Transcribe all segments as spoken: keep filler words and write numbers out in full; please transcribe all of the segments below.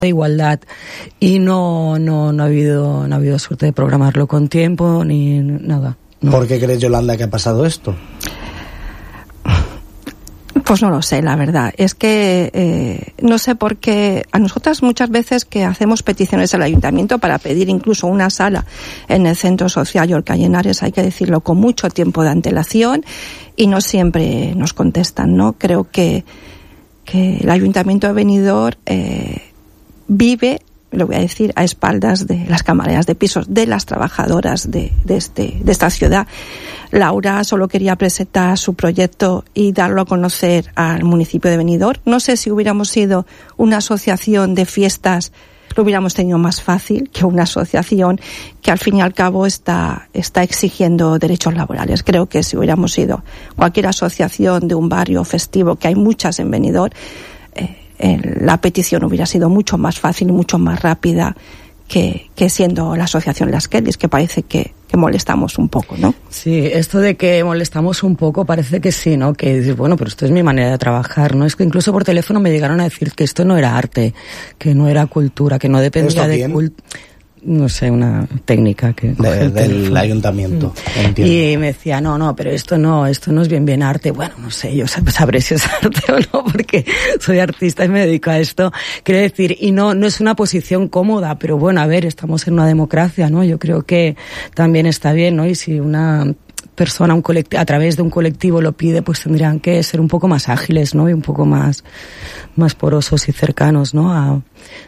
de igualdad y no, no, no ha habido, no ha habido suerte de programarlo con tiempo ni nada. No. ¿Por qué crees, Yolanda, que ha pasado esto? Pues no lo sé, la verdad. Es que eh, no sé por qué a nosotras muchas veces que hacemos peticiones al ayuntamiento para pedir incluso una sala en el centro social Yorca y Henares, hay que decirlo con mucho tiempo de antelación y no siempre nos contestan, ¿no? Creo que, que el ayuntamiento de Benidorm eh, vive, lo voy a decir, a espaldas de las camareras de pisos, de las trabajadoras de, de, este, de esta ciudad. Laura solo quería presentar su proyecto y darlo a conocer al municipio de Benidorm. No sé si hubiéramos sido una asociación de fiestas, lo hubiéramos tenido más fácil que una asociación que al fin y al cabo está, está exigiendo derechos laborales. Creo que si hubiéramos sido cualquier asociación de un barrio festivo, que hay muchas en Benidorm, eh, la petición hubiera sido mucho más fácil y mucho más rápida que, que siendo la asociación Las Kellys, que parece que, que molestamos un poco, ¿no? Sí, esto de que molestamos un poco parece que sí, ¿no? Que dices, bueno, pero esto es mi manera de trabajar, ¿no? Es que incluso por teléfono me llegaron a decir que esto no era arte, que no era cultura, que no dependía de cultura. No sé, una técnica que de, del ayuntamiento. Mm. Y me decía, no, no, pero esto no, esto no es bien bien arte. Bueno, no sé, yo sabré si es arte o no, porque soy artista y me dedico a esto. Quiero decir, y no, no es una posición cómoda, pero bueno, a ver, estamos en una democracia, ¿no? Yo creo que también está bien, ¿no? Y si una persona, un colectivo, a través de un colectivo lo pide, pues tendrían que ser un poco más ágiles, ¿no? Y un poco más, más porosos y cercanos, ¿no? A,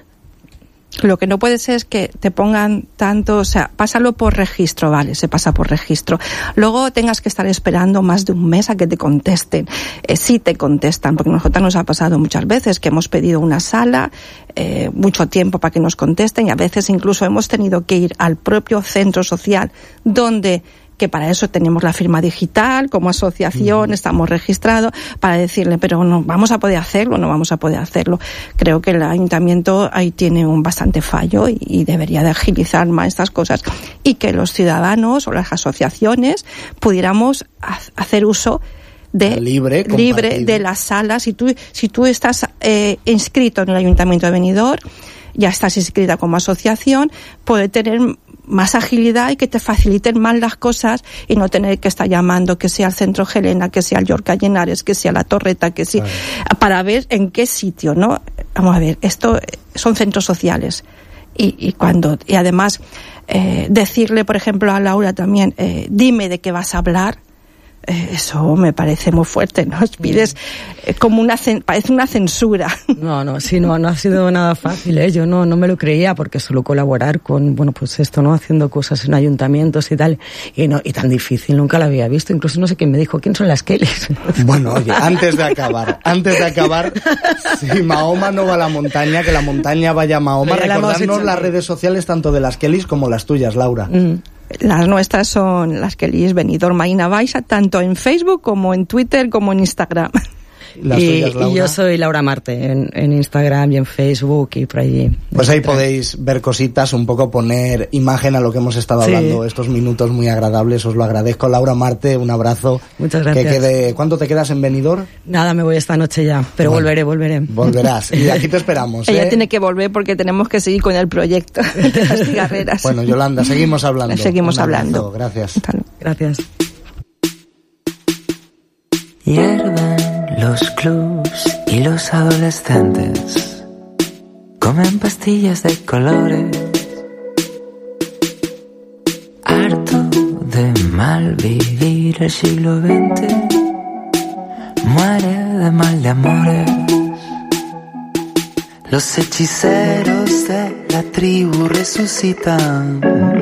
Lo que no puede ser es que te pongan tanto, o sea, pásalo por registro, vale, se pasa por registro. Luego tengas que estar esperando más de un mes a que te contesten. Eh, sí te contestan, porque a nosotros nos ha pasado muchas veces que hemos pedido una sala, eh, mucho tiempo para que nos contesten y a veces incluso hemos tenido que ir al propio centro social donde que para eso tenemos la firma digital, como asociación, mm. estamos registrados, para decirle, pero no vamos a poder hacerlo, no vamos a poder hacerlo. Creo que el ayuntamiento ahí tiene un bastante fallo y, y debería de agilizar más estas cosas y que los ciudadanos o las asociaciones pudiéramos ha- hacer uso de libre, libre de las salas. Si tú, si tú estás eh, inscrito en el ayuntamiento de Benidorm, ya estás inscrita como asociación, puede tener más agilidad y que te faciliten más las cosas y no tener que estar llamando que sea el Centro Helena, que sea el Yorca y Henares, que sea la Torreta, que sea, vale. Para ver en qué sitio, ¿no? Vamos a ver, esto son centros sociales y, y cuando, y además eh, decirle, por ejemplo, a Laura también, eh, dime de qué vas a hablar. Eso me parece muy fuerte, ¿no? Pides eh, como una, parece una censura. No, no, sí, no, no ha sido nada fácil, ¿eh? Yo no, no me lo creía porque suelo colaborar con, bueno, pues esto, ¿no? Haciendo cosas en ayuntamientos y tal. Y no, y tan difícil, nunca lo había visto. Incluso no sé quién me dijo, ¿quién son las Kellys? Bueno, oye, antes de acabar, antes de acabar, si Mahoma no va a la montaña, que la montaña vaya a Mahoma. Recordarnos las redes sociales tanto de las Kellys como las tuyas, Laura. Mm. Las nuestras son las Kellys Benidorm Marina Baixa, tanto en Facebook como en Twitter como en Instagram. Las y, tuyas, y yo soy Laura Marte en, en Instagram y en Facebook y por allí. Pues ahí podéis ver cositas, un poco poner imagen a lo que hemos estado sí. hablando estos minutos muy agradables. Os lo agradezco. Laura Marte, un abrazo. Muchas gracias. Que quede, ¿cuánto te quedas en Benidorm? Nada, me voy esta noche ya, pero bueno, volveré, volveré. Volverás. Y aquí te esperamos. Ella ¿eh? tiene que volver porque tenemos que seguir con el proyecto de las cigarreras. Bueno, Yolanda, seguimos hablando. Seguimos hablando. Gracias. Gracias. Hierven los clubs y los adolescentes comen pastillas de colores. Harto de mal vivir el siglo veinte, muere de mal de amores. Los hechiceros de la tribu resucitan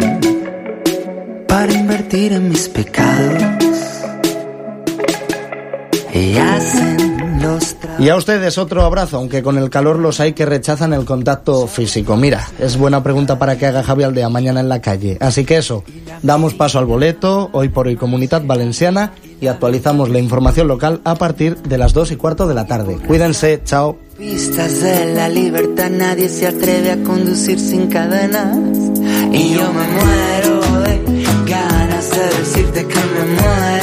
para invertir en mis pecados. Y hacen los tra- Y a ustedes otro abrazo, aunque con el calor los hay que rechazan el contacto físico. Mira, es buena pregunta para que haga Javi Aldea mañana en la calle. Así que eso, damos paso al boleto, hoy por hoy Comunitat Valenciana, y actualizamos la información local a partir de las dos y cuarto de la tarde. Cuídense, chao. Pistas de la libertad, nadie se atreve a conducir sin cadenas. Y yo me muero de ganas de decirte que me muero.